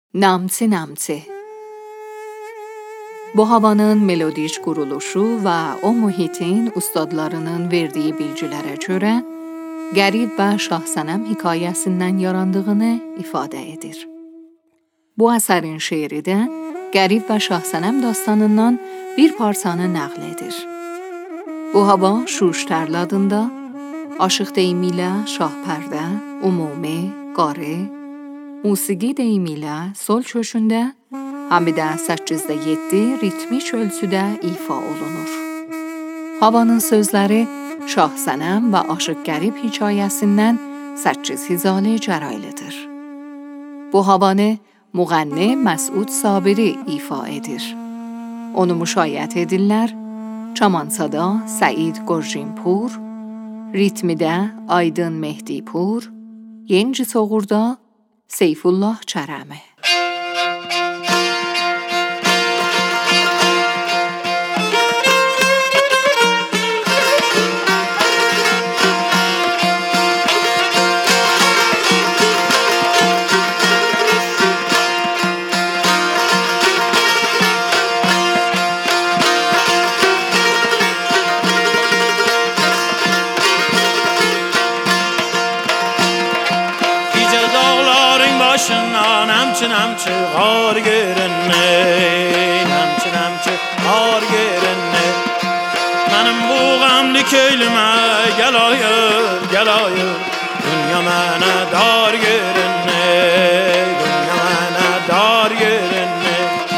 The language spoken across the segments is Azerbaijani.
Namçı namçı. Bu havanın melodiş quruluşu və o mühitin ustadlarının verdiyi bilgilərə görə Qərib və Şahsənəm hekayəsindən yarandığını ifadə edir. Bu əsərin şeiri də Qərib və Şahsənəm dastanından bir parçanı nəql edir. Bu hava Şuş tərladında, aşıq deyimi ilə Şahpərdə, Ümumi, Qari, musiqi deyimi ilə Sol köşündə, həm də 8/7 ritmik ölçüdə ifa olunur. Havanın sözləri Şahsənəm və Aşıq Qərib hekayəsindən 8 hizalı cəraylıdır. Bu havanı müğənni Məsud Sabiri ifa edir. Onu müşayiət edirlər Çamansada Səid Qorjinpur, ritmidə Aydın Mehdipur, Yenci Soğurda Seyfullah Çərəmi. Namçı har görünne, namçı har görünne. Mənim bu qəmli köylümə gel ayır, dünya mənə dar görünne, dünya mənə dar görünne.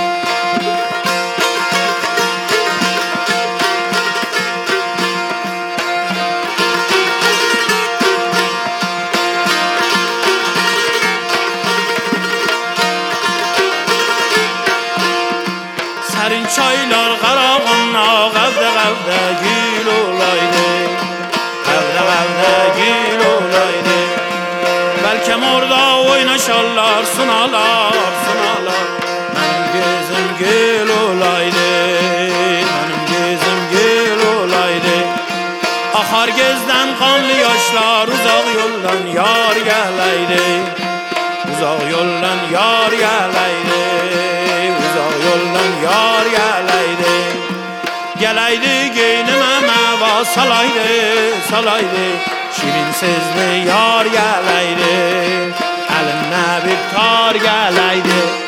Sərin çaylar qarağına qəvdə gül olaydı, qəvdə gül olaydı. Bəlkəm orada oynaşarlar, sunalar, mənim gözüm gül olaydı, mənim gözüm gül olaydı. Axar gözdən qanlı yaşlar, uzaq yoldan yar gələydi, uzaq yoldan yar gələydi, uzaq yoldan yar gələydi. Gələydi geynimə məva salaydı, şirin sözlü yar gələydi, əlimə bir tar gələydi.